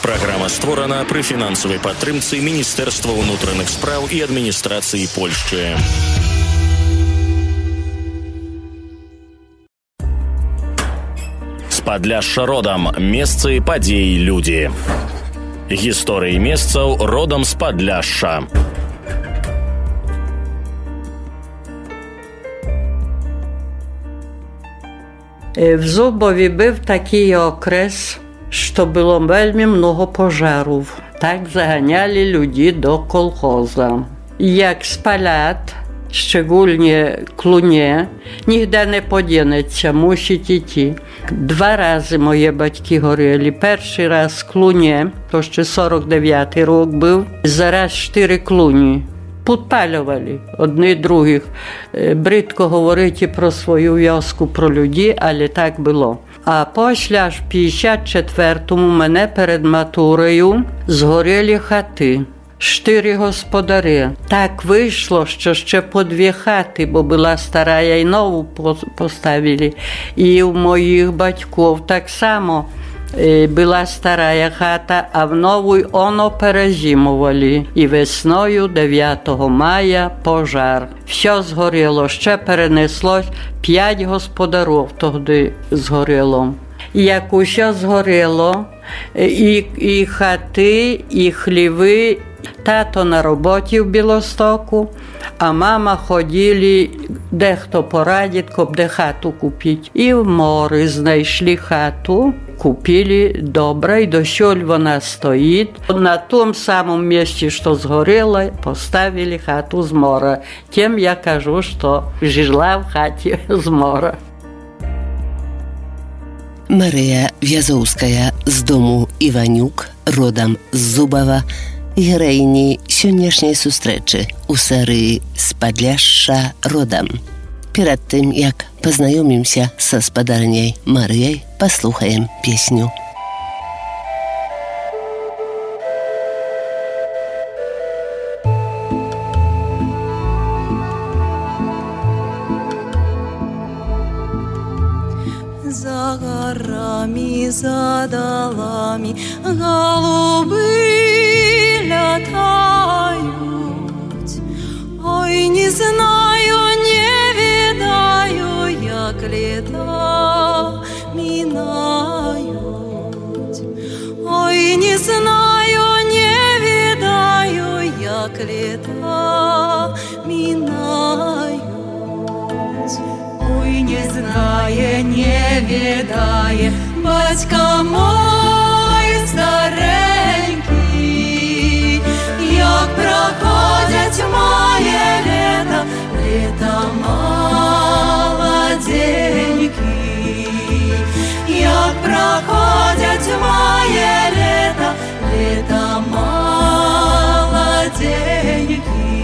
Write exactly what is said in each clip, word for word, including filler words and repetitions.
Праграма створана пры фінансавай падтрымцы Міністэрства ўнутраных спраў і адміністрацыі Польшчы. З Падляшша родам. Месцы, падзеі, людзі. Гісторыі месцаў родам з Падляшша. W Zubowie był taki okres, że było bardzo mnogo pożarów. Tak zaganiali ludzi do kolchoza. I jak spalać, szczególnie klunie, nigdy nie podjeneться, musicie iść. Dwa razy moje батьки горіли. Перший раз klunie, to jeszcze сорок дев'ятий rok był, zaraz cztery klunie. Підпалювали одні других. Бридко говорити про свою вёску, про людей, але так було. А після аж в п'ятдесят четвертому мене перед матурою згоріли хати. Чотири господарі. Так вийшло, що ще по дві хати, бо була стара, і нову поставили. І у моїх батьків так само була стара хата, а в новій оно перезимували. І весною дев'ятого мая пожар. Все згоріло, ще перенеслось, п'ять господарів тоді згоріло. І як усе згоріло, і, і хати, і хліви, тато на роботі в Білостоку, а мама ходили, дехто порадить, щоб де хату купити. І в морі знайшли хату, купили добре, і до сьогодні вона стоїть. На тому самому місці, що згоріло, поставили хату з моря. Тим я кажу, що жила в хаті з моря. Марія В'язовська з дому Іванюк, родом з Зубова, героїні сьогоднішньої зустрічі у серії «З Падляшша родом». Перед тим, як познайомимося з господарнею Марією, послухаємо пісню. За горами, за долами голуби летают. Ой, не знаю, не видаю, як лета минают. Ой, не знаю, не видаю, як лета минают. Ой, не знає, не відає батька мой старенький, як проходять моє літо, літо молоденький, як проходять моє літо, літо молоденький.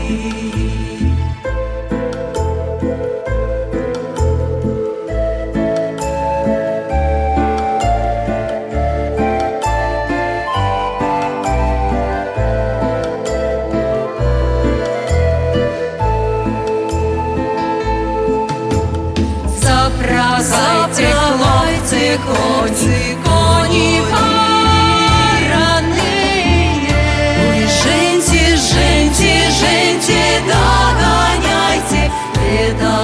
Запрягайте коні, коні вороные. Ой, женьте, женьте, женьте, догоняйте, лето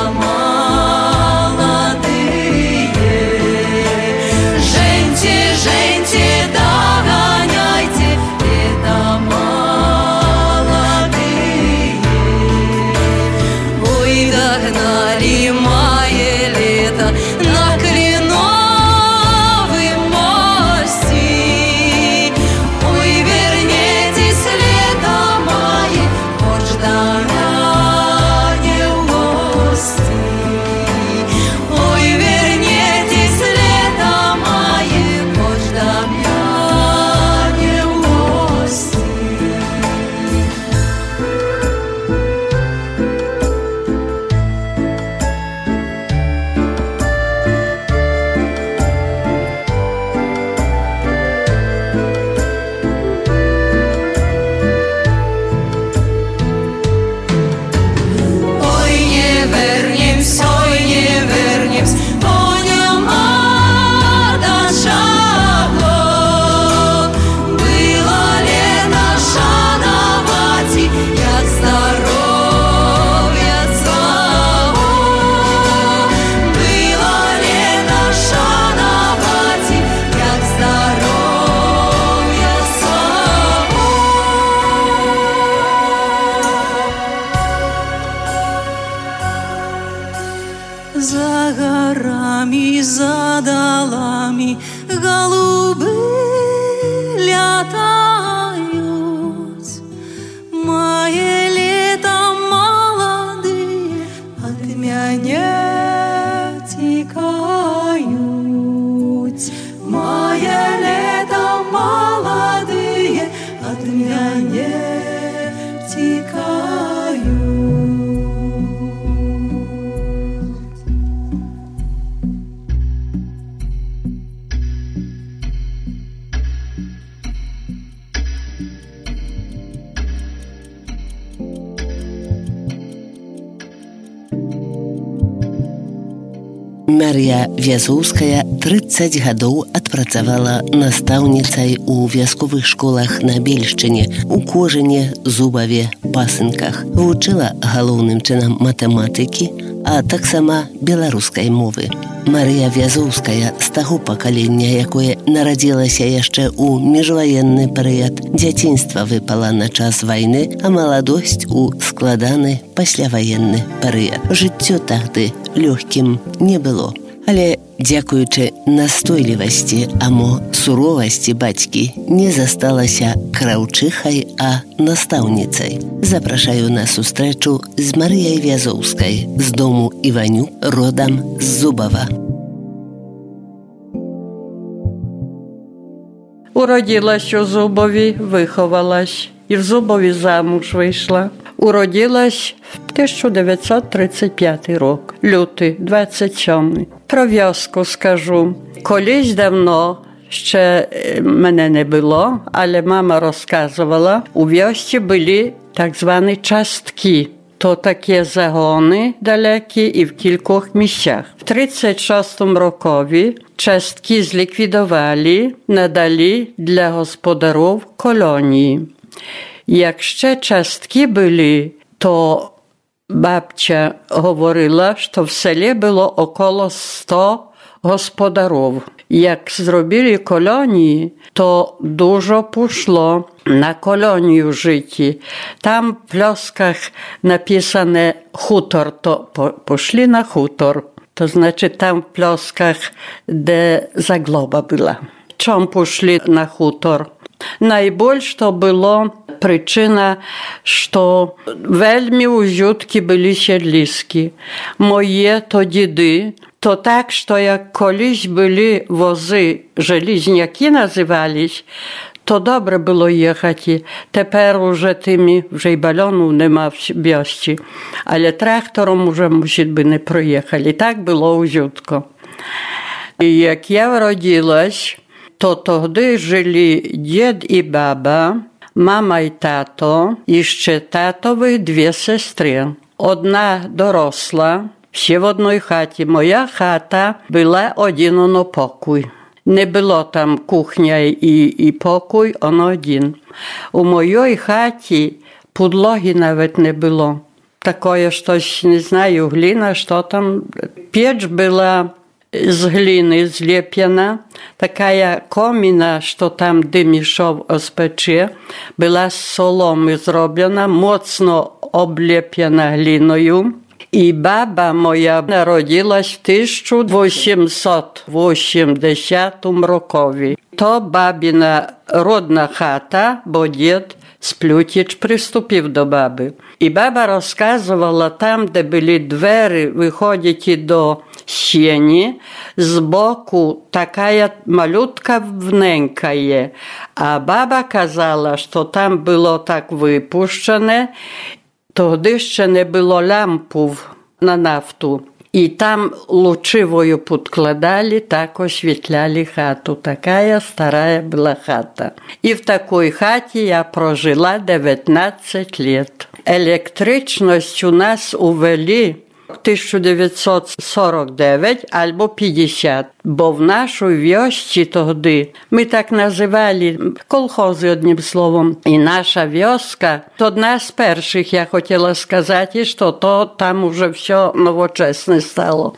молодые. Женьте, женьте, догоняйте, лето молодые. Ой, догнали мое лето на кленовым Марыя Вязоўская трыццаць гадоў адпрацавала настаўніцай у вясковых школах на Бельшчыне, у Кожыне, Зубаве, Пасынках. Вучыла галоўным чынам матэматыкі, а таксама беларускай мовы. Марыя Вязоўская з таго пакалення, якое нарадзілася яшчэ ў міжваенны перыяд. Дзяцінства выпала на час вайны, а маладосць у складаны пасляваенны перыяд. Жыццё тагды лёгкім не было. Але дзякуючы настойлівасці, амо суровасці бацькі, не засталася краўчыхай, а настаўніцай. Запрашаю на сустрэчу з Марыяй Вязоўскай з дому Іванюк, родам з Зубава. Уродилась у Зубові, виховалась і в Зубові замуж вийшла. Уродилась в тисяча дев'ятсот тридцять п'ятий рік, лютий, двадцять сьомий. Про вёску скажу. Колись давно, ще мене не було, але мама розказувала, у вёсці були так звані частки. То такі загони далекі і в кількох місцях. В тридцять шостому рокові частки зліквідували, надали для господарів колонії. Як ще частки були, то бабця говорила, що в селі було около сто господарів. Як зробили колонії, то дуже пішло на колонію життя. Там в пльосках написане хутор, то пішли на хутор. То значить там в пльосках, де заглоба була. Чому пішли на хутор? Найбільше то було причина, що вельми узютки були сідліски. Мої то діди, то так, що як колись були вози, желізняки називались, то добре було їхати. Тепер уже тими, вже й балонів нема в вёсці, але трактором уже, мусить би, не проїхали. Так було узютко. І як я вродилась, то тоді жили дід і баба, мама і тато, і ще татові дві сестри. Одна доросла, всі в одній хаті. Моя хата була один покой. Не було там кухня і, і покой, он один. У моїй хаті підлоги навіть не було. Такое щось, не знаю, глина, що там. Печ була з глини злеплена, така коміна, що там дим ішов з печі, була з соломи зроблена, моцно облеплена глиною. І баба моя народилась в тисяча вісімсот вісімдесятому рокові. То бабіна родна хата, бо дід Сплютіч приступив до баби. І баба розказувала, там, де були двері, виходять до сіні, збоку така малютка вненька є. А баба казала, що там було так випущене, тоді ще не було лампів на нафту. І там лучивою підкладали, так освітляли хату. Така стара була хата. І в такій хаті я прожила дев'ятнадцять років. Електричність у нас увели в тисяча дев'ятсот сорок дев'ять або п'ятдесят, бо в нашій вёсці тоді, ми так називали колхози одним словом, і наша вёска, то одна з перших, я хотіла сказати, що то там уже все новочесне стало.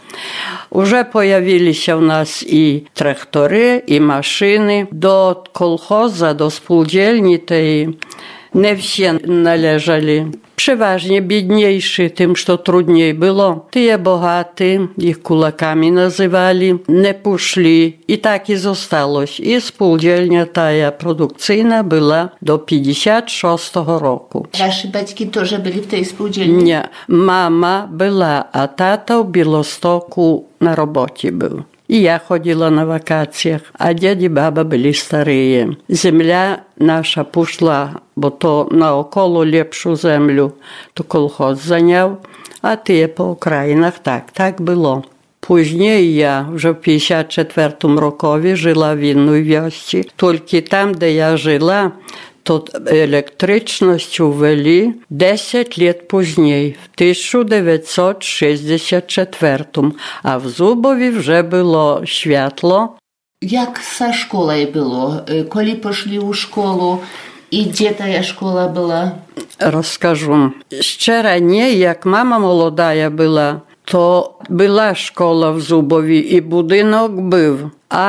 Уже появилися в нас і трактори, і машини. До колхоза, до спілдільні тієї не всі належали. Przeważnie biedniejszy, tym, co trudniej było. Tyje bogaty, ich kulakami nazywali, nie poszli i tak i zostało. I spółdzielnia ta produkcyjna była do pięćdziesiątego szóstego roku. Wasi батьки też byli w tej spółdzielni? Nie, mama była, a tata w Białostoku na robocie był. I ja chodziła na wakacjach, a dziad i baba byli staryje. Земля наша пішла, бо то наоколо lepszą землю, то колхоз зайняв, а ті по окраїнах так, так було. Później ja вже в п'ятдесят четвертому рокові жила в інній вёсці. Тільки там, де я жила, to elektryczność uweli dziesięć lat później, w tysiąc dziewięćset sześćdziesiątym czwartym, a w Zubowie вже było światło. Jak sa szkołą było? Коли poszli u szkołę i gdzie ta szkoła była? Rozkażę. Ще раніше, як мама молода була, то була школа в Зубові і будинок був.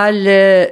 Але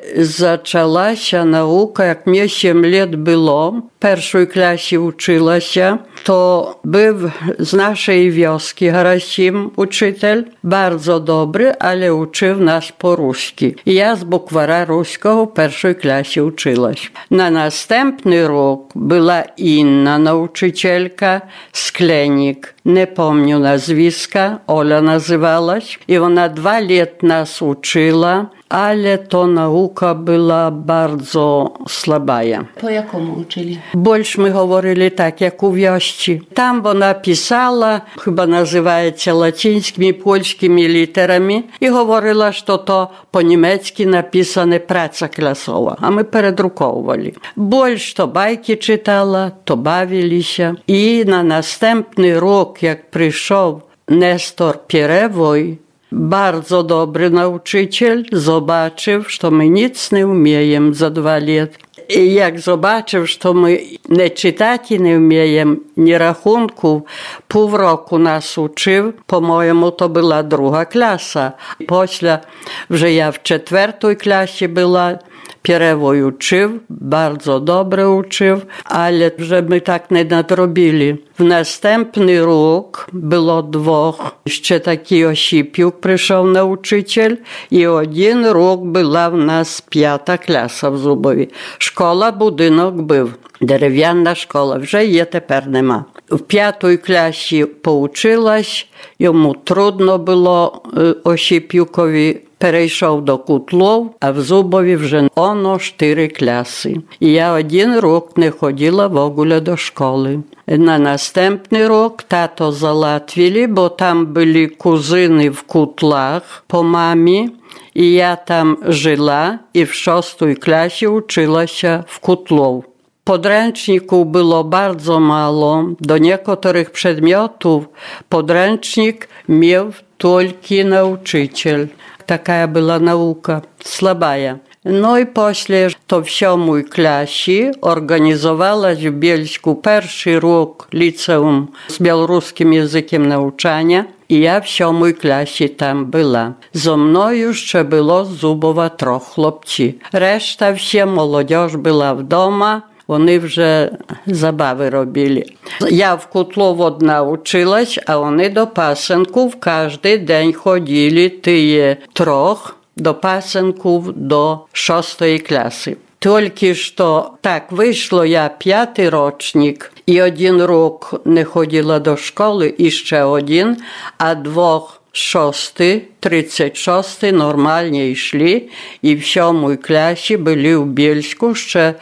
почалася наука, як мені сім років було, в першій класі вчилася, то був з нашої вioski Гарасим учитель, bardzo dobry, але учив нас по-руськи. І я з буквара руського в першій класі вчилась. На наступний рік була інна научителька Скленік, не пам'ятаю назвиска, Оля називалась, і вона два роки нас учила, ale to nauka była bardzo słaba. Po jakomu uczyli? Больше ми говорили так, як у wiości. Там вона писала, chyba називається латинськими, польськими літерами, і говорила, що то по-німецьки написане праця класова, а ми передруковували. Більше то байки читала, то бавилися. І на наступний рік, як прийшов Нестор Піревой, bardzo dobry nauczyciel, zobaczył, że my nic nie umiemy za dwa lata. I jak zobaczył, że my nie czytać nie umiemy, nie rachunków, pół roku nas uczył, po mojemu to była druga klasa. После, że ja w czwartej klasie była, Pierewoj uczył, bardzo dobrze uczył, ale żeby tak nie nadrobili. W następny rok było dwóch, jeszcze taki Osipiuk przyszedł nauczyciel i jeden rok była w nas piąta klasa w Zubowie. Szkoła, budynek był, дерев'яна szkoła, вже є, тепер нема. В п'ятій класі pouczyłaś, йому трудно було Осипюкові, перейшов до Кутлов, а в Зубові вже оно чотири класи. І я один рік не ходила в ogóle до школи. На наступний рік тато залатвили, бо там були кузини в Кутлах по мамі, і я там жила, і в шостій класі училася в Кутлов. Podręczników było bardzo mało. Do niektórych przedmiotów podręcznik miał tylko nauczyciel. Taka była nauka, słaba. No i после to w siódmej klasie organizowałaś w Bielsku pierwszy rok liceum z białoruskim językiem nauczania i ja w siódmej klasie tam była. Zo mną jeszcze było z Zubowa troch chłopci. Reszta wsie, młodzież była w domu. Вони вже забави робили. Я в Кутлов одна училась, а вони до пасенків кожен день ходили, тие трьох, до пасенків до шостої класи. Тільки що так вийшло, я п'ятий рочник, і один рік не ходила до школи, і ще один, а двох Szósty, тридцять шостий normalnie йшли і в сьомій класі були в Bielsku, ще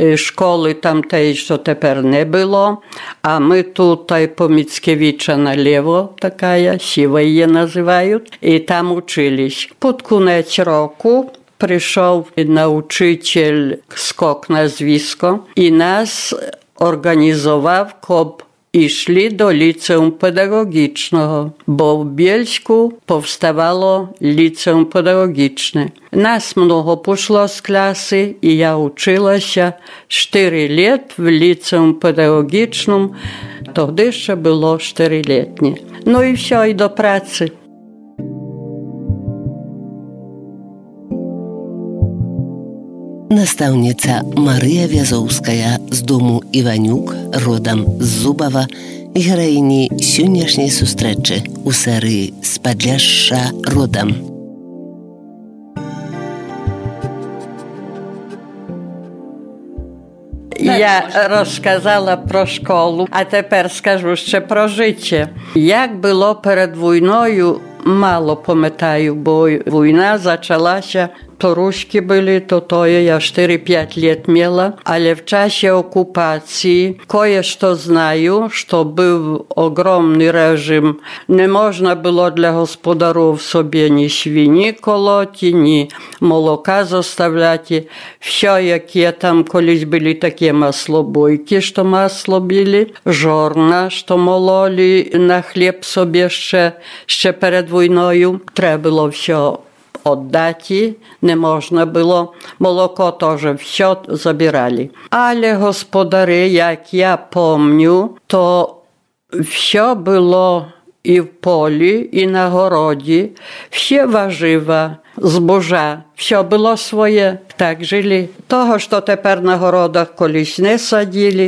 школи tamtej, що тепер не було, а ми тут по Міцкевича наліво, така, сіва її називають, і там учились. Під кінець року прийшов nauczyciel Skok nazwisko і нас організував, щоб i szli do liceum pedagogicznego, bo w Bielsku powstawało liceum pedagogiczne. Nas mnogo poszło z klasy i ja uczyła się cztery lata w liceum pedagogicznym, to gdy jeszcze było czteroletnie. No i все, i do pracy. Настаўніца Марыя Вязоўская з дому Іванюк, родам з Зубава, гераіні сённяшняй сустрэчы у серыі «З Падляшша родам». Я розказала про школу, а тепер скажу ще про життя. Як було перед війною, мало пам'ятаю, бо війна почалася Toruszki byli, to to ja cztery-pięć lat miała, ale w czasie okupacji kojeż to znają, że był ogromny reżim. Nie można było dla gospodarów sobie ni świni koloti, ni молока zostawiać. Все, jakie tam kiedyś byli takie maslobojki, że masło bili, żorna, że mololi na chleb sobie jeszcze, jeszcze przed wojną. Trzeba było все oddać, nie można było. Молоко też все zabierali. Ale gospodary, jak ja pamiętam, to все było i w poli, i na gorodzie, все warzywa, zboża, все było swoje, tak żyli. Того, що тепер на городах колись не садили,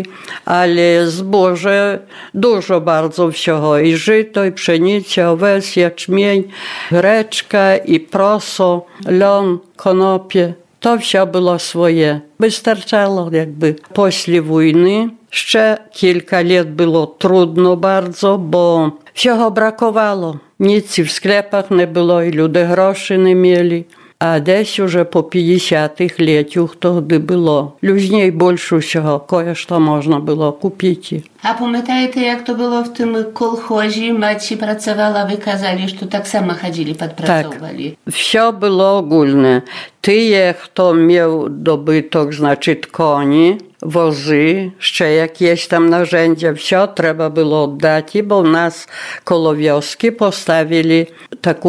але zboże dużo bardzo всього. І жито, і пшениця, овес, ячмінь, гречка, і просо, льон, конопie. To все było swoje. Wystarczało jakby. Pісля wojny jeszcze kilka lat było trudno bardzo, bo всього brakowało. Nic w sklepach nie było i ludzie groszy nie mieli. A десь уже по п'ятдесятих летях тоді було. Люźniej більше всього, кое-що можна було купити. А пам'ятаєте, як то було в тим колхозі? Маці працювала, ви казали, що так само ходили, підпрацьовували. Так, все було ogólne. Ті, хто мав добиток, значить, коні, wozy, jeszcze jakieś tam narzędzia, все trzeba było oddać, bo w nas koło wioski postawili taką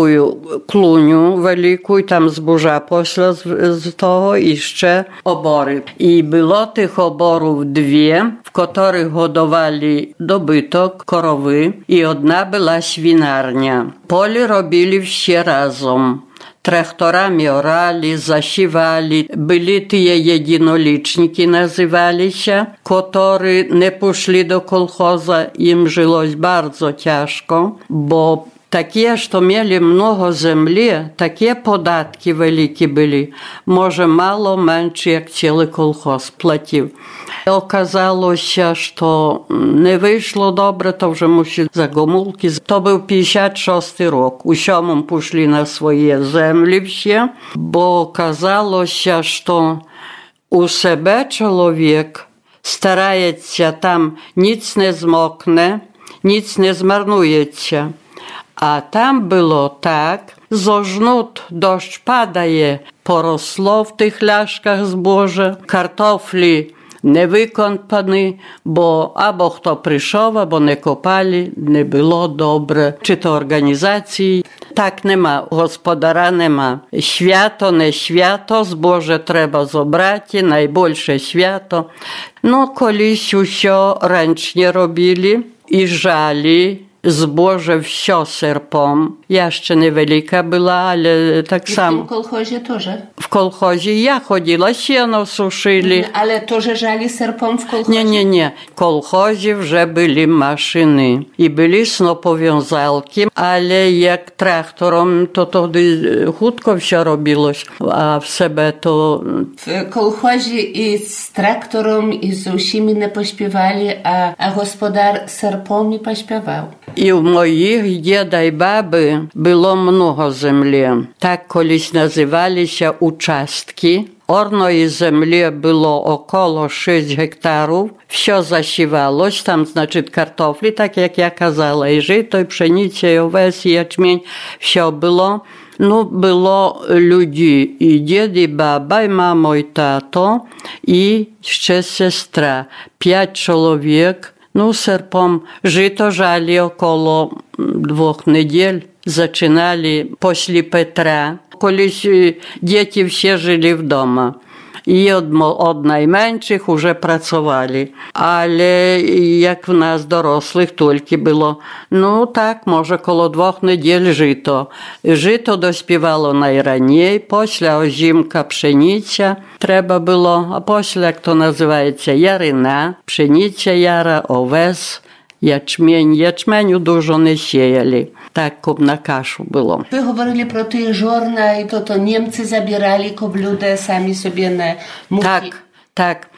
klunię wielką i tam zboża pośle z, z toho jeszcze obory. I było tych oborów dwie, w których hodowali dobytok, korowy i jedna była świnarnia. Pole robili wsie razem. Тракторами орали, засівали. Були ті єдинолічники, називалися, які не пішли до колхоза, їм жилось дуже тяжко, бо такі, що мали много землі, такі податки великі були, може мало менше, як цілий колхоз платив. Оказалося, що не вийшло добре, то вже мусили за гомулки. То був п'ятдесят шостий рік. У сьомому пішли на свої землі всі, бо оказалося, що у себе чоловік старається, там ніц не змокне, ніц не змарнується. A tam było tak, zo żnut deszcz padaje, porosło w tych laszkach zboże, kartofli nie wykąpane, bo albo kto przyszedł, albo nie kopali, nie było dobre. Czy to organizacji? Tak nie ma, gospodara nie ma. Święto, nie święto, zboże trzeba zabrać, najbольsze święto. No, kiedyś wszystko ręcznie robili i żali. Zboże wsio serpom. Ja jeszcze niewielka była, ale tak samo. W kolchozie też? W kolchozie ja chodziła, siano suszyli. Ale też żali serpom w kolchozie? Nie, nie, nie. W kolchozie już byli maszyny i byli snopowiązalki, ale jak traktorom, to wtedy chutko wsio robiło, a w sobie to... W kolchozie i z traktorom i z usimi nie pośpiewali, a, a gospodar serpom pośpiewał. I u moich dzieda i baby było mnogo землі. Tak колись nazywali się uczastki. Ornej землі było około sześć hektarów. Все засівалось, там, значить, картофлі, так як я казала, і жито, і пшениця, і овес, і ячмінь. Все було. Ну, було люди, і дід, і баба, і мамо, і тато, і ще сестра. П'ять чоловік. Ну, серпом жито жали около двох неділь. Zaczynali pośli Petra. Колись dzieci всі жили вдома. I od, od najmniejszych już pracowali. Ale jak w nas dorosłych tylko było, no tak, może koło dwóch niedziel żyto. Żyto dośpiewało najraniej, pośle ozimka pszenica trzeba było, a pośle, jak to nazywaється, jaryna, pszenica jara, owes, ячмень. Ячменю dużo nie siejali. Tak, kub na kaszu było. Wy говорили про ті жорна, і то, то німці забирали, коб люди самі собі не муки. Tak, tak.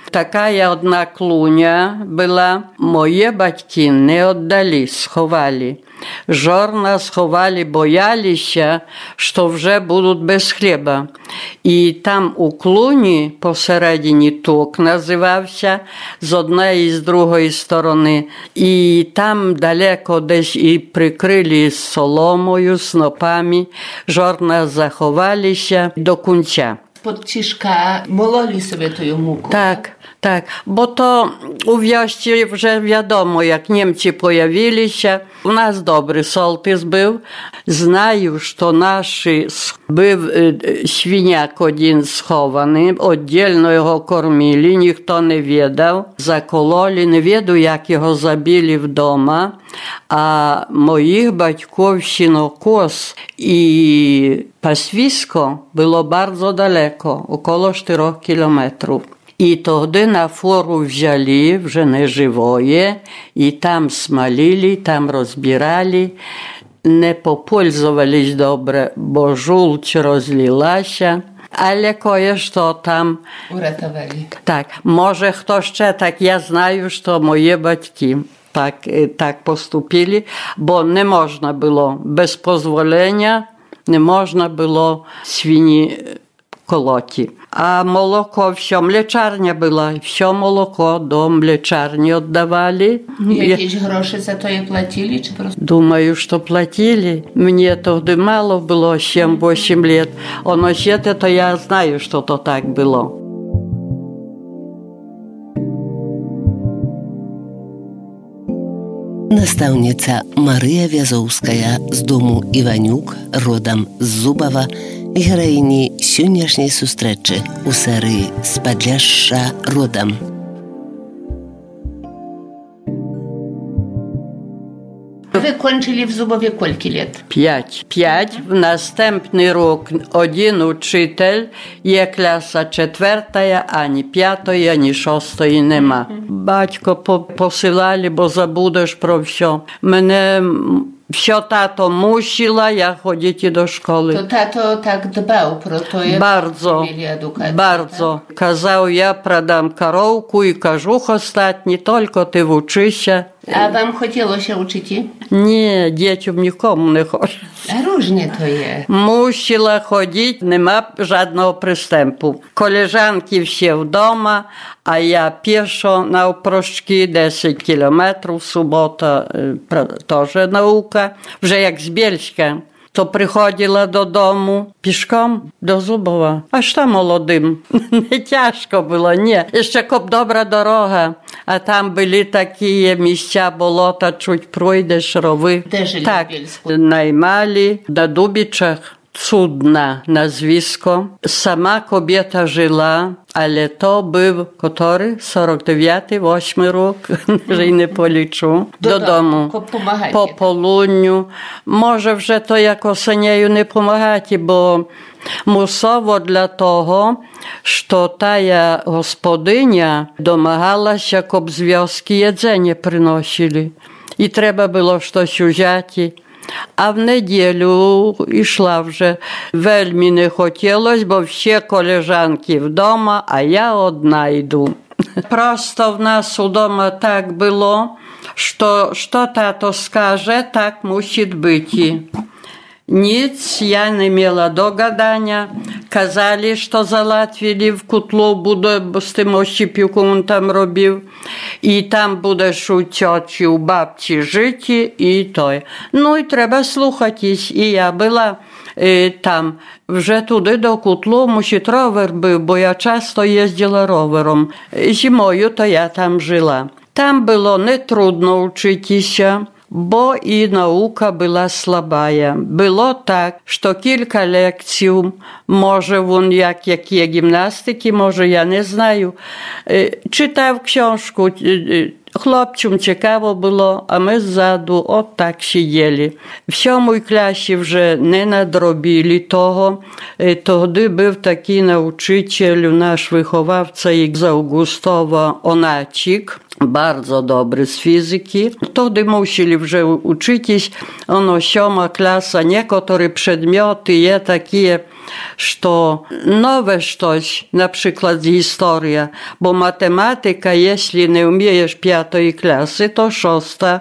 Така одна клуня була, мої батьки не віддали, сховали. Жорна сховали, боялися, що вже будуть без хліба. І там у клуні посередині ток називався, з однієї і з другої сторони. І там далеко десь і прикрили соломою, снопами. Жорна заховалися до кінця. Pod ciszka mololi sobie tę muku. Так, так. Бо то у в'язці вже відомо, як німці появилися. У нас добрий солтис був. Знаю, що наші був свиняк один схований, віддільно його кормили, ніхто не відав. Закололи, не відаю, як його забили вдома. А моїх батьків сінокос і пасвисько було дуже далеко, около чотирьох кілометрів. І тоді на фору взяли, вже не живоє, і там смалили, там розбирали. Не попользувались добре, бо жулч розлилася, але кое-що там. Uratowali. Так, може хто ще так, я знаю, що мої батьки так, так поступили, бо не можна було без дозволення, не можна було свині колоти. А молоко, все, млечарня була, все молоко до млечарні віддавали. Jakieś grosze za to je płacili, czy po prostu? Думаю, що платили. Мені тоді мало було, сім-вісім лет. Оно ще то я знаю, що то так було. Настаўніца Марыя Вязоўская з дому Іванюк, родам з Зубава, гераіні сённяшняй сустрэчы у серыі «З Падляшша родам». Wy kończyli w Zubowie kolki lat? П'ять. П'ять. В наступний рік один учитель, є класа четверта, ані п'ятої, ані шостої нема. Батько посилали, бо забудеш про все. Мене все тато мусила, я ходити до школи. To tato tak dbał pro to, jak Bardzo, mieli edukację. bardzo. Казав, я продам коровку і кажух остатні, тільки ти вчися. A wam chodziło się uczyć? Ні, дітям нікому не хоче. A różnie to jest. Мусила ходити, нема жодного пристемпу. Колежанки всі вдома, а я пішо навпрошки десять кілометрів, субота теж наука, вже як з Бєльська. То приходила додому пішком до Зубова. Аж там молодим. Не тяжко було, ні. Ще коп добра дорога. А там були такі місця, болота, чуть пройдеш, рови. Де жили так, в Бєльську? наймали на Дубічах. Cudna nazwisko. Sama kobieta żyła, ale to był który? сорок дев'ятий, восьмий rok, że nie policzył. Do, Do domu. Pomagać. Po południu. Może вже to jako senieju nie pomagać, bo musowo dla того, що тая господиня домагалася, щоб з вioski jedzenie приносили. І треба було щось взяти. А в неділю йшла вже. Вельми не хотілося, бо всі колежанки вдома, а я одна йду. Просто в нас удома так було, що, що тато скаже, так мусить бути. Nic ja nie miała do gadania. Kazali, że załatwili w kutlu, budę, bo z tym ościpiłką on tam robił. I tam budesz u cioci, u babci żyć i to. No i trzeba słuchać. I ja była y, tam. Вже туди до кутлу мусить ровер був, бо я часто їздила ровером. Зимою то я там жила. Там було не трудно вчитися, bo i nauka była słabая. Było tak, że kilka lekcji, może on jak, jakie gimnastyki, może ja nie znаю, czytał książkę, chłopcom ciekawo było, a my zzadu od tak siedzieli. W siódmej klasie już nie nadrobili того. Тоді był taki nauczyciel, nasz wychowawca z Augustowa, Onacik, bardzo dobry z fizyki. Wtedy musieli już uczyć, ono siódma klasa, niektóre przedmioty je takie что новое что-то, например, история, бо математика, если не умеешь п'ятої класи, то шоста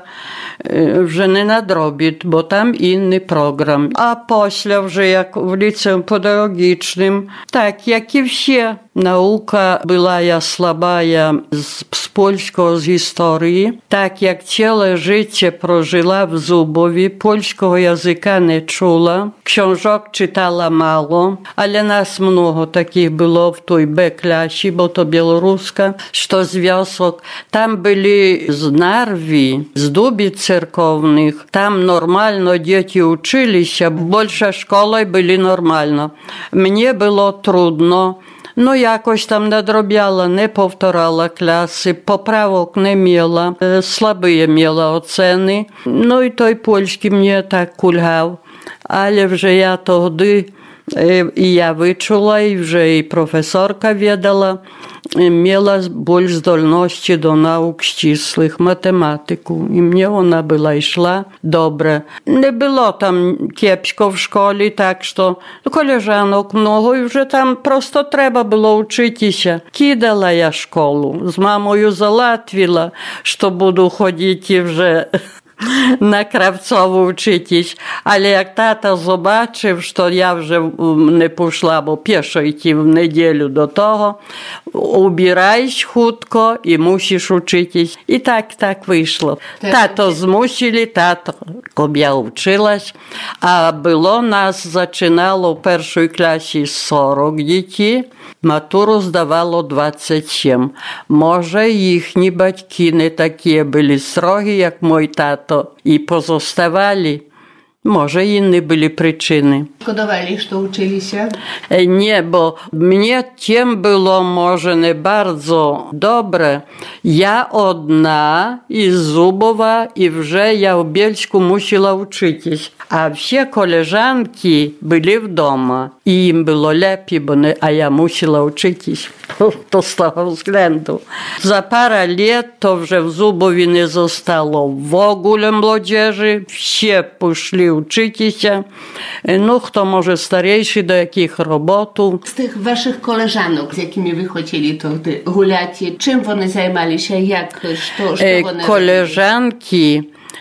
вже не надробить, бо там інний програм. А після вже, як в ліцеум педагогічним, так, як і всі. Наука була я слабая з, з польського, з історії. Так, як ціле життя прожила в Зубові, польського язика не чула, książок читала мало, але нас много таких було в той Б-класі, бо то білоруська, що зв'язок. Там були з Нарві, з Дубі церковних, там нормально діти училися, більше школи були нормально. Мені було трудно. Ну, якось там надробяла, не повторала класи, поправок не мала, слабі мала оцени. Ну, і той польський мені так кульгав. Але вже я тоді, і я вичула, і вже і професорка відала, мала більш здольності до наук стислих, математику. І мені вона була йшла добре. Не було там кепсько в школі, так що колежанок много, і вже там просто треба було вчитися. Кидала я школу, з мамою залатвіла, що буду ходити вже на Кравцову вчитись. Але як тата побачив, що я вже не пішла, бо пішо йти в неділю до того, убирайся хутко і мусиш вчитись. І так, так вийшло. Тато змусили, тато, щоб я вчилась. А було нас, зачинало в першій класі сорок дітей, матуру здавало двадцять сім. Може, їхні батьки не такі були строгі, як мій тато, і позоставали. Może inne były przyczyny. Szkodowali, że uczyli się? Nie, bo mnie tym było może nie bardzo dobre. Ja одна із Зубова, і вже я в Бєльську мусила вчитись. А всі колежанки були вдома. І їм було лепі, бо не, а я мусила вчитись. То з того взгляду. За пару літ то вже в Зубові не zostało в ogóle młodzieży. Всі пішли вчитися. Ну, хто може старіший, до яких роботу. Z tych waszych koleżanek, z jakimi wy chodzili wtedy гуляти, czym one zajmali się, jak, що, що вони Колежанки,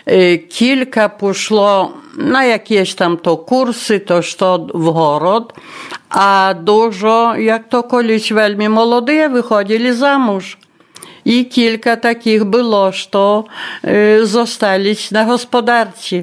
кілька пішло на якісь там то курси, то що в город, а дуже, як то колись вельми молоді, виходили замуж. І кілька таких було, що зостались на господарці.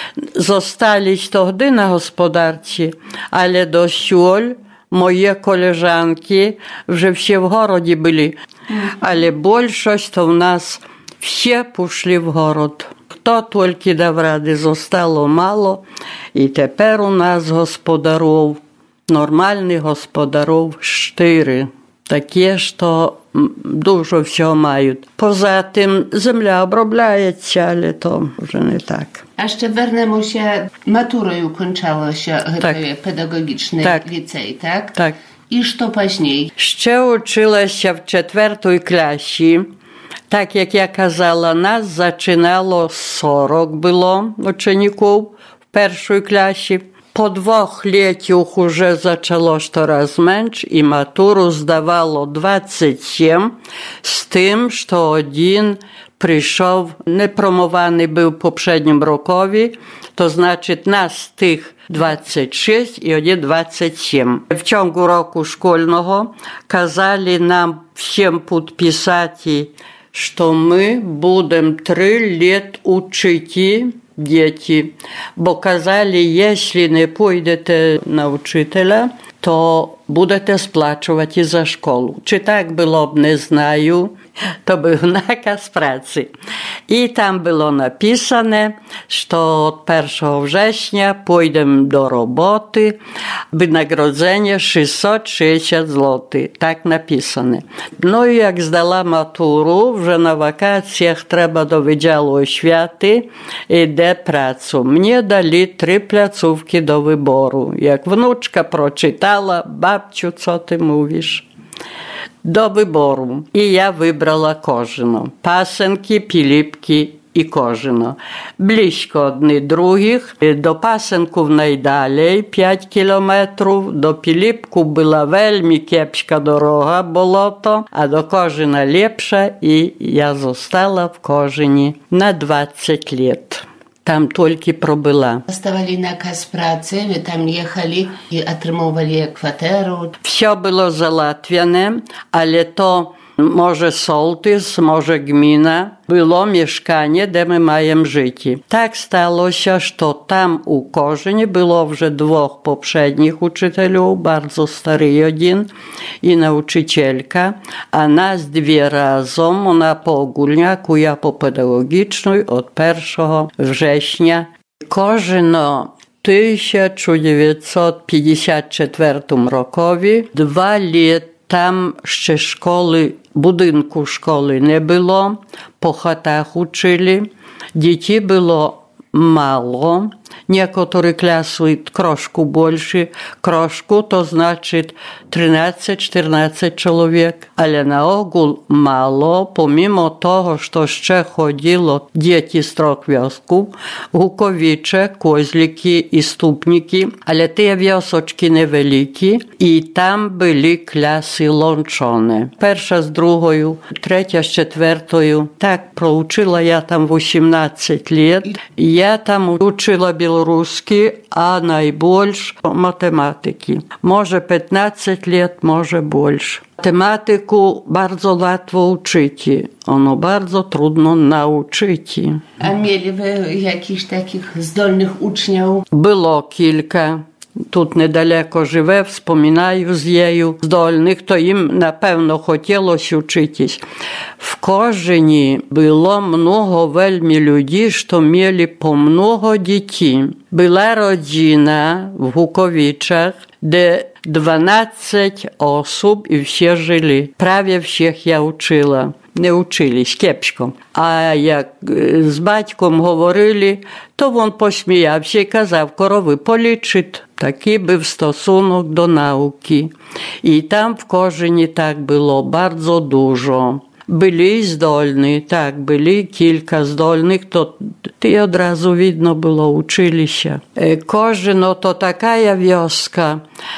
Zostalić toді na gospodarce, ale do siol moje koleżanki вже всі в городі були. Але більшість то в нас всі пішли в город. Хто тільки дав ради, zostało мало. І тепер у нас господарів, нормальних господарів, чотири. Такі, що дуже всього мають. Поза тим, земля обробляється, але то вже не так. A jeszcze w Wernemusie maturą ukończało się tak. pedagogiczny tak. licej, tak? Tak. I co później? Ще училася в четвертій класі. Так, як я казала, нас зачинало сорок було учеників в першій класі. Po dwóch latach уже zaczęło coraz męcz i maturu zdawało dwadzieścia siedem, z tym, że один przyszedł, niepromowany był w poprzednim rokowi, to znaczy nas z tych dwadzieścia sześć i один dwadzieścia siedem. W ciągu roku szkolnego kazali nam всем podpisać, że my będziemy trzy lata uczyć dzieci, bo kazali, jeśli nie pójdziecie na uczyciela, to będziecie spłacić i za szkołę. Czy tak było, nie znаю. To był nakaz pracy. I tam było napisane, że od pierwszego września pójdę do roboty, wynagrodzenie sześćset sześćdziesiąt złotych. Tak napisane. No i jak zdała maturu, że na wakacjach trzeba do Wydziału Oświaty idę pracę. Mnie dali trzy placówki do wyboru. Jak wnuczka przeczytała, babciu, co ty mówisz? Do wyboru. I ja wybrała Korzyno. Pasенки, Pilipki i Korzyno. Blisko одні других. До Пасенków najdalej, pięć kilometrów. Do Pilipku była veľmi kiepska doroga, boloto, a do Korzyna lepsza i ja została w Korzynie na dwadzieścia lat. Tam tylko probyła. Dostawali nakaz pracy, wy tam jechali i otrzymywali kwaterę. Все było załatwione, ale to może sołtys, może gmina, było mieszkanie, gdzie my mamy żyć. Tak stało się, że tam u Korzyni było już dwóch poprzednich uczytelów, bardzo stary jeden i nauczycielka, a nas dwie razem, ona po ogólniaku, ja po pedagogicznej od pierwszego września. Korzyno tysiąc dziewięćset pięćdziesiątym czwartym rokowi, dwa lata tam jeszcze szkoły, budynku szkoły nie było, po chatach uczyli, dzieci było mało, niektóre klasy troszkę больше, troszkę to znaczy trzynaście czternaście człowiek, ale na ogół mało, pomimo того, że jeszcze chodziło dzieci z troch wiosków, Łukowicze, Kozliki i Stupniki, ale te wiosoczki niewielkie i tam byli klasy łączone. Pierwsza z drugą, trzecia z czwartą, tak prouczyła ja tam osiemnaście lat. Ja tam uczyła białoruski, a najbольше matematyki. Może piętnaście lat, może больше. Matematyku bardzo łatwo uczyć. Ono bardzo trudno nauczyć. A mieli wy jakichś takich zdolnych uczniów? Było kilka. Тут недалеко живе, вспоминаю з нею здольних, то їм, напевно, хотілося вчитись. В Корzyni було много вельми людей, що мали по много дітей. Була родина в Гуковичах, де дванадцять осіб і всі жили. Prawie всіх я вчила. Не вчились, кепсько. А як з батьком говорили, то він посміявся і казав, корови полічить. Такий був стосунок до науки. І там в Корzyni так було, bardzo dużo. Byli zdolni, tak, byli kilka zdolnych, to ty od razu widno było, uczyli się. Korzyno to taka wioska,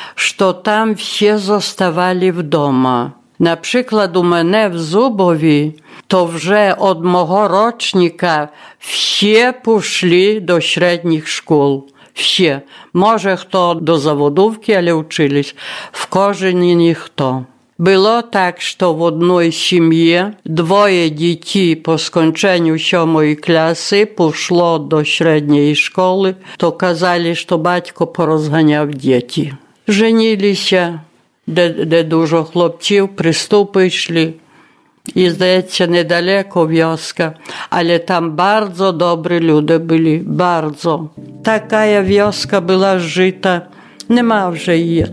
że tam wszyscy zostawali w domu. Na przykład u mnie w Zubowie, to вже od mojego rocznika wszyscy poszli do średnich szkół. Wszyscy. Może kto do zawodówki, ale uczyliś. W Korzyni nikto. Było tak, że w jednej семье dwoje dzieci po skończeniu siódmej klasy poszło do średniej szkoły, to kazali, że батько porozganiał dzieci. Żenili się, де dużo chłopcів, przystupy szli. I zdaється, niedaleko wioska, ale tam bardzo dobrzy ludzie byli, bardzo. Taka wioska była żyta, nie ma już jej.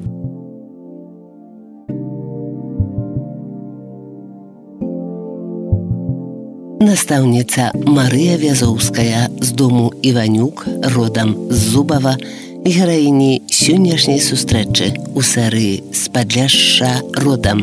Настаўніца Марыя Вязоўская з дому Іванюк, родам з Зубава, гераіні сённяшняй сустрэчы у серыі з Падляшша родам.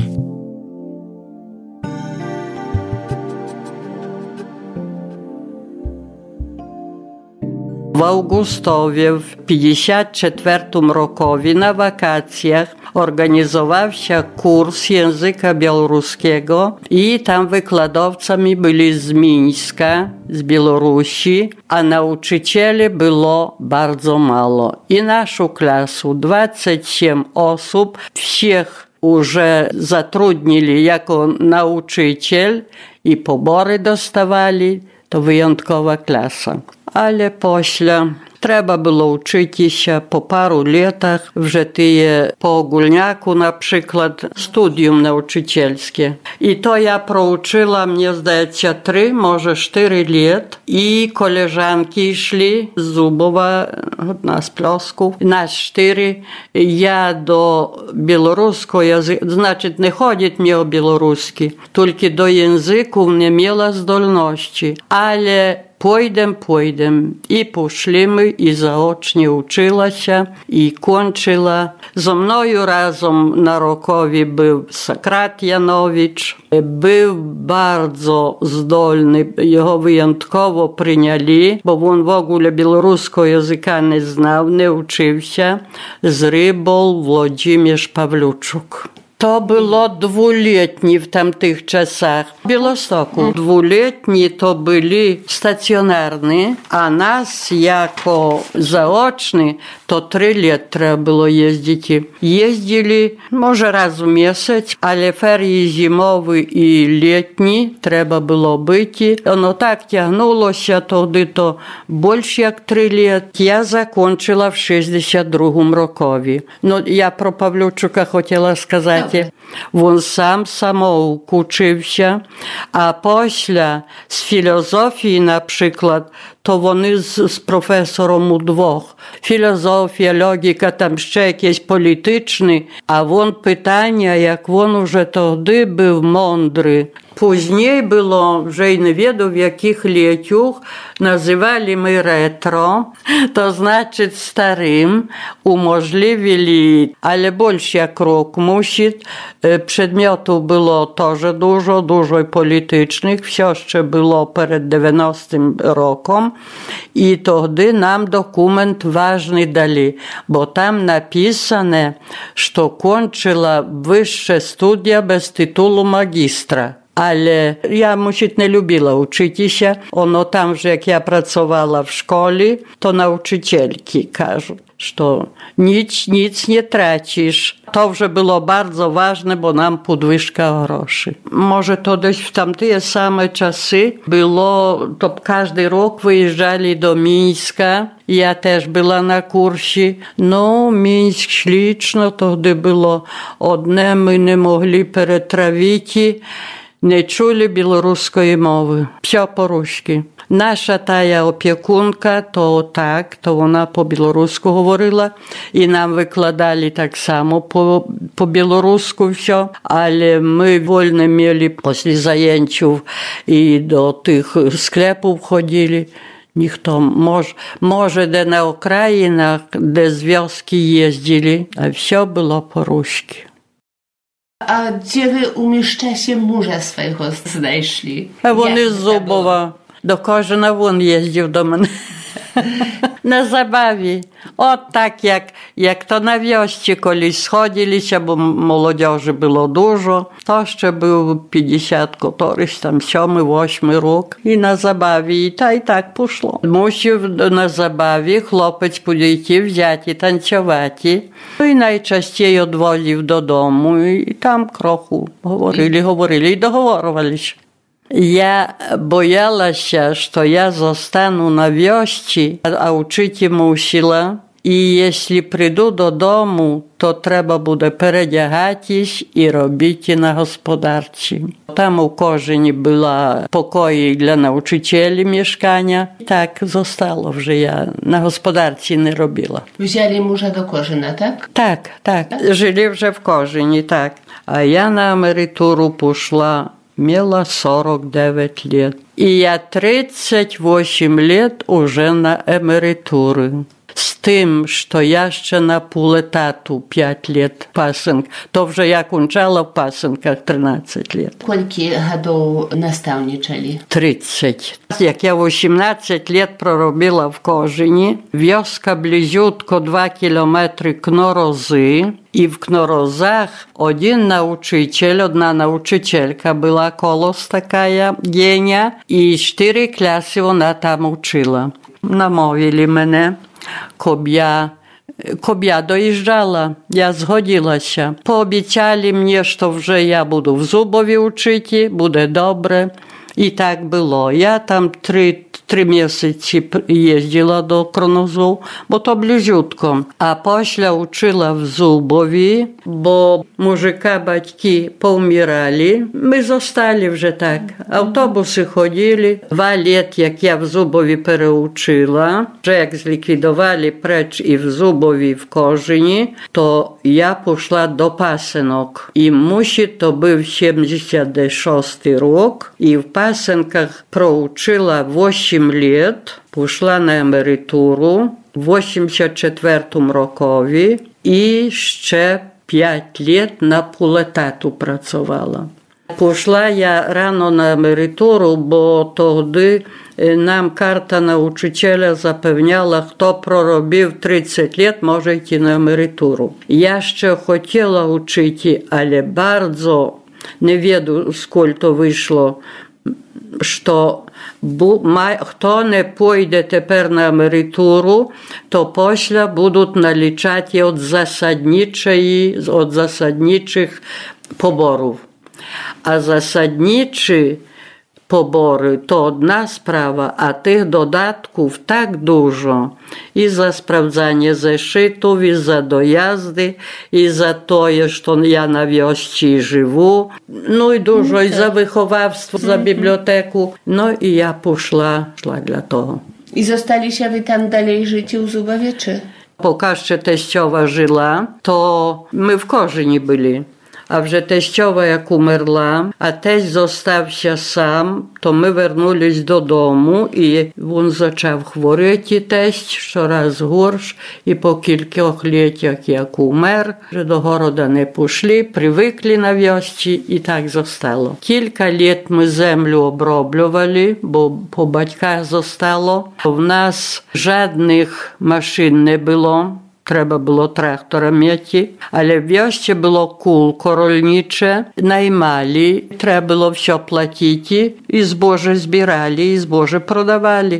W Augustowie w pięćdziesiątym czwartym rokowi na wakacjach organizował się kurs języka białoruskiego i tam wykładowcami byli z Mińska, z Białorusi, a nauczycieli było bardzo mało. I naszą klasę, dwadzieścia siedem osób, wszystkich już zatrudnili jako nauczyciel i pobory dostawali, to wyjątkowa klasa. Ale после trzeba było uczyć się po paru latach, że tyje po ogólniaku na przykład studium nauczycielskie. I to ja prouczyła, mnie zdaje się, trzy, może cztery lat. I koleżanki szli z Zubowa, od nas Plosków, nas cztery. Ja do białoruskiego języka, znaczy nie chodzi mi o białoruski, tylko do języków nie miała zdolności, ale Pójdę, pójdę. I poszli my школи і заочні училася, і кончила. Зо мною разом на рокові був Сократ Янович. Був bardzo здольний, його винятково прийняли, бо він в ogóle білоруського язика не знав, не вчився. Зрибол Владимир Павлючук. To było dwuletni w tamtych czasach. W Białymstoku dwuletni to byli stacjonarni, a nas jako zaoczny to trzy lata trzeba było jeździć. Jeździli może raz w miesiąc, ale ferie zimowe i letnie trzeba było być. Ono tak ciągnęło się wtedy to больше jak trzy lata. Ja zakończyła w sześćdziesiątym drugim rokowi. No ja pro Pawluczuka chciała сказати. Він сам самоук учився, а після з філософії, наприклад, то вони з, з професором удвох. Філософія, логіка, там ще якісь політичні, а він питання, як він уже тоді був мудрий. Później było, że i nie wiedział w jakich leciach, nazywali my retro, to znaczy starym, umożliwili, ale больше jak rok musi. Przedmiotów było też dużo, dużo politycznych, wszystko było przed dziewięćdziesiątym rokiem i wtedy nam dokument ważny dali, bo tam napisane, że kończyła wyższe studia bez tytułu magistra. Ale ja musieć nie lubiła uczyć się. Ono tam, że jak ja pracowała w szkole, to nauczycielki każą, że nic, nic nie tracisz. To, że było bardzo ważne, bo nam podwyżka groszy. Może to dość w tamte same czasy było, to każdy rok wyjeżdżali do Mińska. Ja też była na kursie. No, Mińsk śliczno, to gdy było одне, my nie mogli перетравити. Не чули білоруської мови, все по-руськи. Наша тая опікунка, то так, то вона по-білоруську говорила, і нам викладали так само по-білоруську все, але ми вольно мали після заняттів і до тих склепів ходили. Ніхто, може, може, де на окраїнах, де з вioski їздили, а все було по-руськи. A gdzie wy umieszczacie męża swojego znajszli? A on z Zubowa. Do Kożyna on jeździł do mnie. Na zabawie. O tak jak, jak to na wioście kiedyś schodziliśmy, bo młodzieży było dużo. To jeszcze był pięćdziesiąt, któryś tam siódmy, ósmy rok. I na zabawie i tak i tak poszło. Musiał na zabawie chłopiec podejść, wziąć i tańcować. I najczęściej odwoził do domu i tam krochu говорили, говорили i doговорювали się. Ja bojała się, że ja zostanę na wiości, a uczyć musiała. I jeśli przyjdę do domu, to trzeba będzie переодягać i robić na gospodarce. Tam u Kożyni była pokoje dla nauczycieli mieszkania. I tak zostało, że ja na gospodarce nie robiła. Wzięli męża do Kożyna, tak? Tak, tak. Żyli już w Kożyni, tak. A ja na emeryturę poszła. Miała сорок девять лет. И я тридцать восемь лет уже на emerytury. Z tym, że ja jeszcze na pół etatu pięć lat pasynk. To, że ja kończyła w pasynkach trzynaście lat. Koliki lat nastawiali? trzydzieści. Jak ja osiemnaście lat prorobiła w Kożyni, wioska bliziutko dwa kilometry Knorozy. I w Knorozach один nauczyciel, одна nauczycielka była kolos taka genia i cztery klasy ona tam uczyła. Namówili mnie, kobia, kobia dojeżdżała, ja zgodziła się. Poobiecali mnie, że że ja będę w Zubowie uczyć, będzie dobre. I tak było. Ja tam trzy, trzy miesiące jeździła do Kronozu, bo to bliziutko. A później uczyła w Zubowie, bo mужика батьки poumierali. My zostali już tak. Autobusy chodzili. Dwa lata, jak ja w Zubowie переучила, że jak zlikwidowali precz i w Zubowie, i w Kożyni, to ja poszła do Pasynok. I musi to był siedemdziesiąty szósty rok. I w Paszynkach prouczyła osiem вісім літ пішла на емеритуру в вісімдесят четвертому рокові і ще п'ять літ на полетату працювала. Пішла я рано на емеритуру, бо тоді нам карта научителя запевняла, хто проробив тридцять літ, може йти на емеритуру. Я ще хотіла вчити, але дуже не веду, скільки вийшло, що хто не пойде тепер на емеритуру, то після будуть налічати від засадничої, від засадничих поборів. А засадничі побори – то одна справа, а тих додатків так дуже. І за справdzanie зешитів, і за доїзди, і за те, що я на вьосці живу. Ну і дуже, і за виховавство, за бібліотеку. Ну і я пішла, пішла для того. I zostaliście wy tam dalej żyć w Zubowie, czy? Поки ще тестьова жила, то ми в Кожині були. А вже тестьова як умерла, а тесть зостався сам, то ми вернулись додому, і він почав хворіти тесть, щораз горш, і по кількох літях як умер, вже до города не пішли, привикли на вьосці, і так зостало. Кілька літ ми землю оброблювали, бо по батьках зостало. В нас жодних машин не було. Треба було трактора м'яти, але в вьосці було кулко рольниче, наймали, треба було все платити, і збоже збирали, і збоже продавали.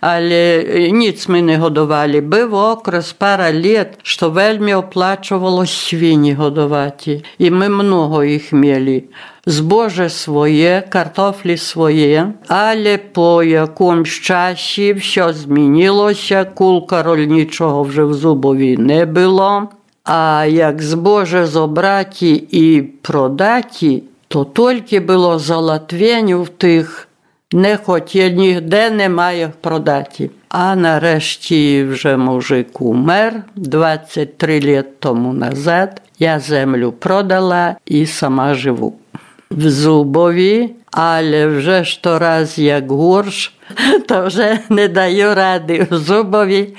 Але ніц ми не годували. Був окрес пара літ, що вельми оплачувало свині годувати. І ми много їх мали. Збоже своє, картофлі своє, але по якомусь часі все змінилося, кулка рольничого вже в Зубові не було, а як збоже зобрати і продати, то тільки було залатвєнів тих, не хотіли, ніде немає продати. А нарешті вже мужик умер, двадцять три літ тому назад, я землю продала і сама живу. В Зубові, але вже щораз як горш, то вже не даю ради в Зубові,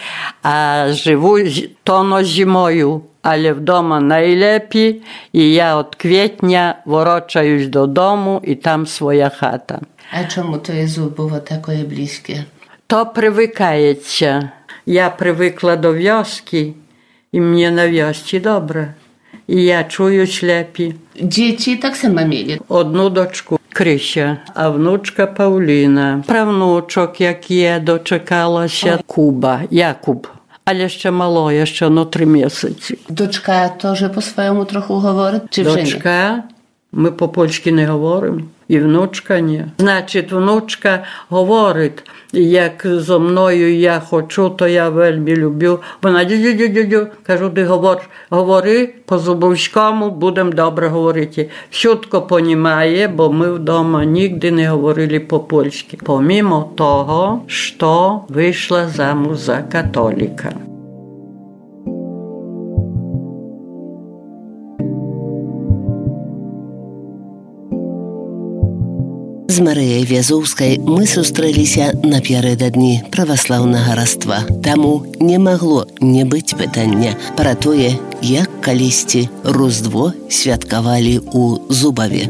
а живу тоно зимою, але вдома найлепі, і я від квітня ворочаюсь додому, і там своя хата. A czemu to jest Zubowo takie bliskie? То привикається. Я привикла до вьоски, і мені на вьосці добре. І я чуюсь лепі. Dzieci tak samo mieli. Одну дочку Крися, а внучка Павліна. Правнучок, як є, дочекалася Куба, Jakub. Але ще мало, ще на три місяці. Дочка теж по-своєму трохи говорить? Чи вже ні? Дочка, ми по-польськи не говоримо. І внучка ні. Значить, внучка говорить, як зо мною я хочу, то я вельми люблю. Вона дю-дю-дю-дю, кажу, ти говор, говори по-зубовському, будемо добре говорити. Всютко понімає, бо ми вдома нігде не говорили по-польськи. Помімо того, що вийшла замуж за католіка. З Марыяй Вязоўскай мы сустрэліся напярэдадні праваслаўнага раства. Таму не магло не быць пытання пра тое, як калісьці Руздво святкавалі ў Зубаве.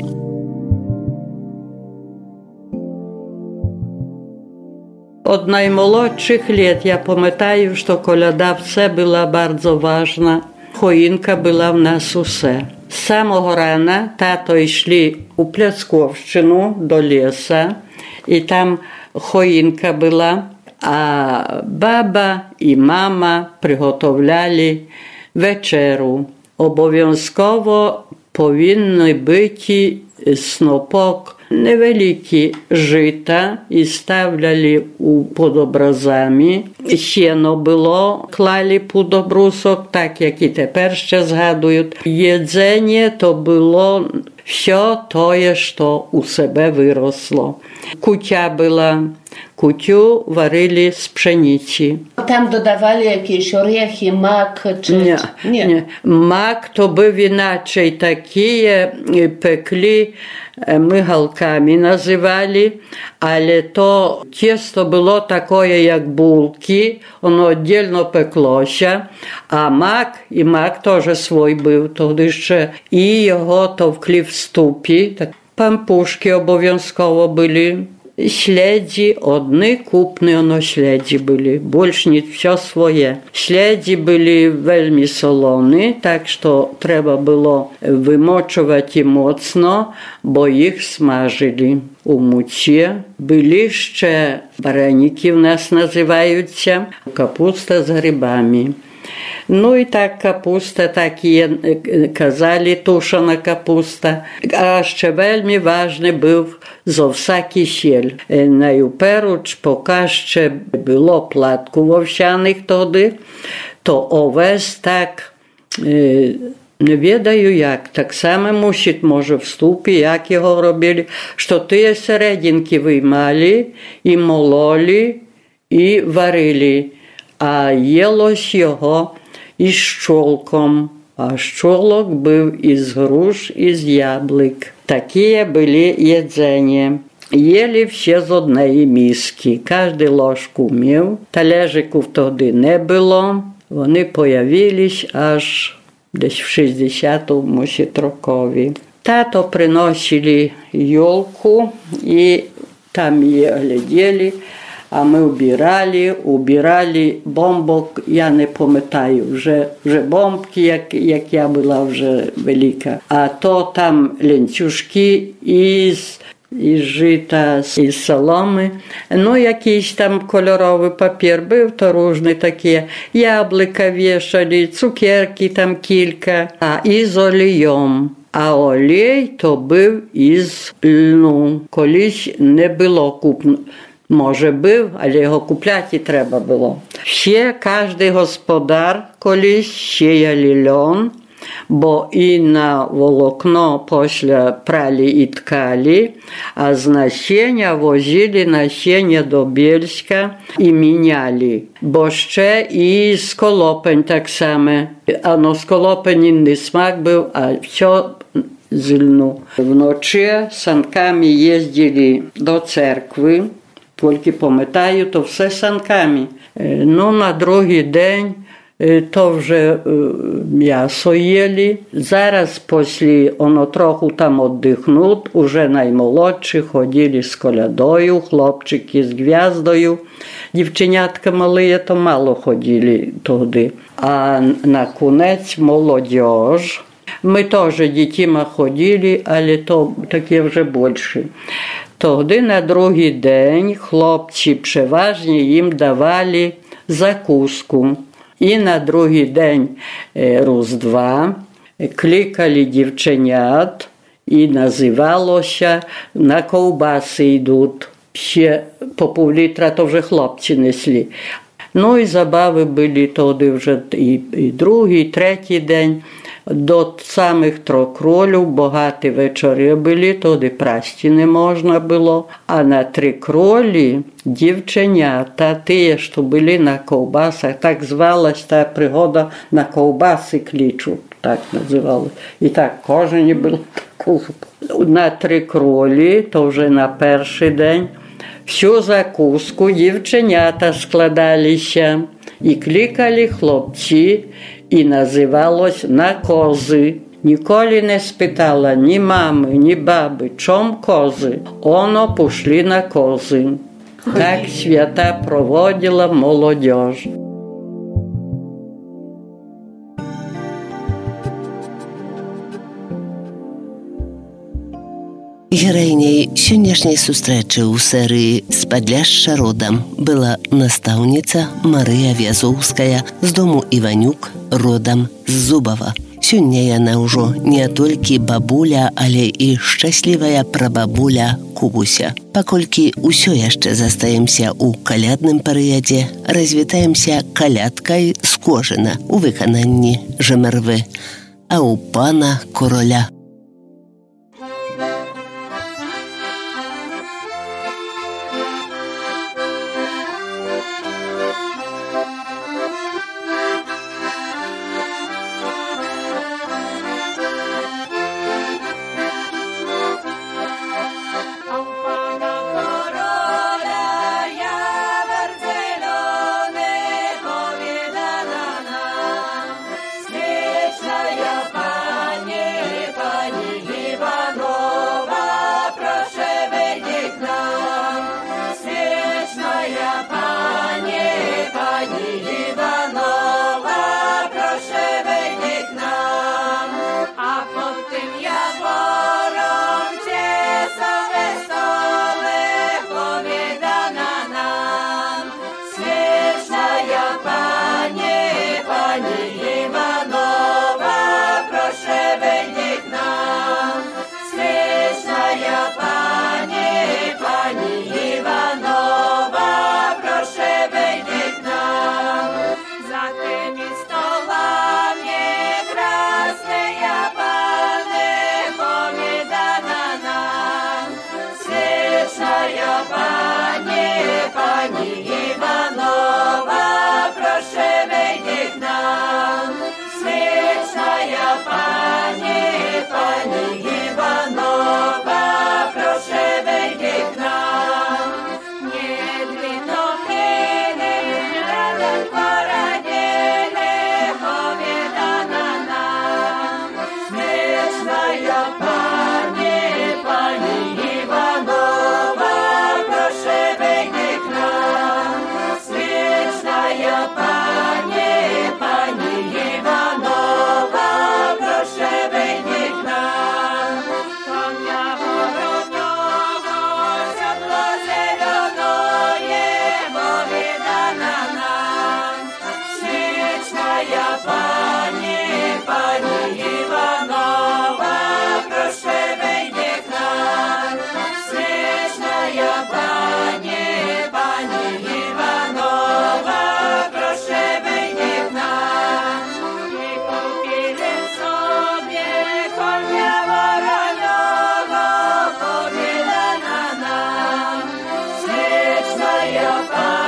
Od najmłodszych lat ja pamiętam, że koляда все była bardzo ważna. Choinka była w nas uсе. Z samego rana tato szli u Pleckovszczynu do lesa i tam choinka była, a baba i mama przygotowali wieczeru. Obowiązkowo powinny być snopok невеликі жита і ставляли під образами. Сіно було, клали під обрусок, так як і тепер ще згадують. Їдження то було все те, що у себе виросло. Кутя була, кутю варили з пшениці. tam dodawali jakieś orzechy, mak, czy... Nie, nie. nie. Mak to był inaczej. Takie pekli, mygalkami nazywali, ale to тісто było takie jak bułki, ono oddzielno pekło się, a mak, i mak też swój był, to jeszcze i його товкли в ступі, так, пампушки obowiązkowo byli, śledzi, одні купні, ono śledzi byli, больше nic, все swoje. Śledzi byli veľmi solone, tak, że trzeba było wymoczувати mocno, bo ich smażyli u mucie. Byli jeszcze baraniki u nas nazywаються, kapusta z grzybami. Ну і так капуста, так і казали, тушена капуста. А ще вельми важний був зовса кисіль. Найуперуч, поки ще було платку вовсяних тоді, то овес так, не відаю як, так само мусить, може, в ступі, як його робили, що ті серединки виймали і мололи, і варили, а їлось його із щолком, а щолок був із груш, із яблик. Такі були їдження. Їли всі з однієї миски, кожен ложку мав, талежиків тоді не було, вони появились аж десь в шістдесятому рокові. Тато приносили елку і там її гляділи, а ми убирали, убирали бомбок, я не пам'ятаю вже, вже бомбки, як, як я була вже велика. А то там лентюшки із, із жита, із соломи. Ну, якийсь там кольоровий папір був, то різні такі. Яблука вішали, цукерки там кілька, а із олієм. А олій то був із льну. Колись не було купно. Може був, але його купляти треба було. Ще кожен господар колись сіяли льон, бо і на волокно після прали і ткали, а з насіння возили насіння до Бєльська і міняли. Бо ще і сколопень так само. А на сколопень інний смак був, а все з льну. Вночі санками їздили до церкви, тільки пам'ятаю, то все санками. Ну, на другий день то вже м'ясо їли. Зараз, після воно трохи там віддихнуть, уже наймолодші ходили з колядою, хлопчики з гвяздою. Дівченятка малі, то мало ходили туди. А на кінець молодіж. Ми теж дітьми ходили, але то таке вже більше. Тоді на другий день хлопці переважно їм давали закуску. І на другий день Різдва кликали дівченят і називалося «На ковбаси йдуть». Ще по пів літра то вже хлопці несли. Ну і забави були тоді вже і, і другий, і третій день. До самих трьох кролів багаті вечори були, тоді прасти не можна було. А на три кролі дівченята, ті, що були на ковбасах, так звалась та пригода «На ковбаси кличуть», так називали. І так кожен був таку. На три кролі, то вже на перший день, всю закуску дівченята складалися і кликали хлопці, і називалось «На кози». Ніколи не спитала ні мами, ні баби, чом кози. Оно пішли на кози. Так свята проводила молодіж. Героиней сённяшняй сустрэчы ў серыі «З Падляшша родам» была настаўніца Марыя Вязоўская з дому Іванюк родам з Зубава. Сёння яна ўжо не толькі бабуля, але і шчаслівая прабабуля Кубуся. Паколькі ўсё яшчэ застаемся ў калядным перыядзе, развітаемся калядкай з Кожына у выкананні Жемервы, а ў пана Короля. pa, pa.